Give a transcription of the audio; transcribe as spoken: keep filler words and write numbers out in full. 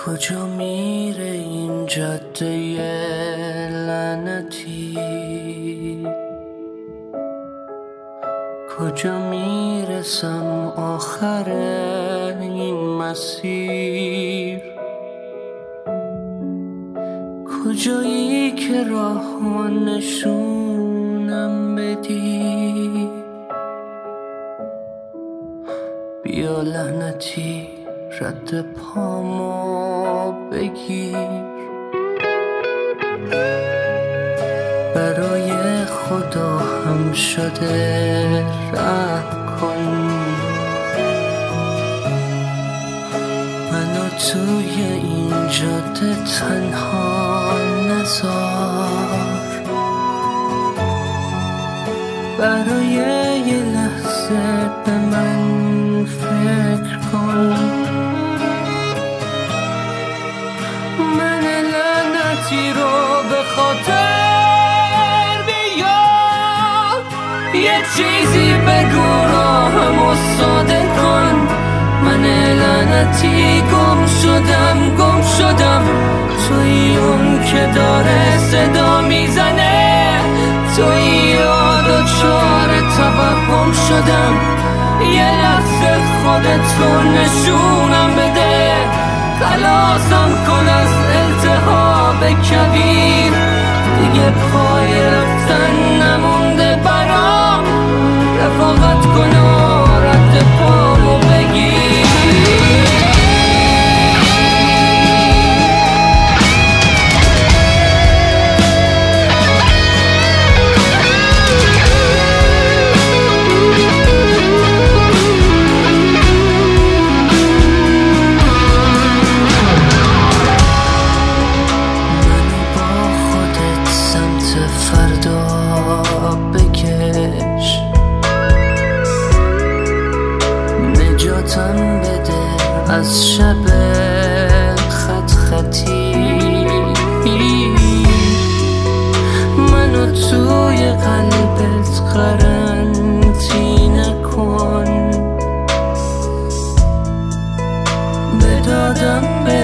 کجا میره این جاده لعنتی؟ کجا میرسم آخر این مسیر؟ کجایی که راه نشونم بدی؟ بیا لعنتی رد پامو بگیر. برای خدا هم شده رحم کن، منو توی این جاده تنها نذار. برای یه لحظه به من فکر کن، من لعنتی رو به خاطر بیار. یه چیزی بگو راهمو ساده کن، من لعنتی گم شدم گم شدم توی اون که داره صدا میزنه. توی یاد و چار توهم شدم، یه لحظه خودتو نشونم بده. خلاصم کن از التهاب کبیر، دیگه پای رفتن نمونده برام. رفاقت کن و رد پامو بگیر. نجاتم بده از شب خط خطی، منو توی قلبت قرنطینه کن. به دادم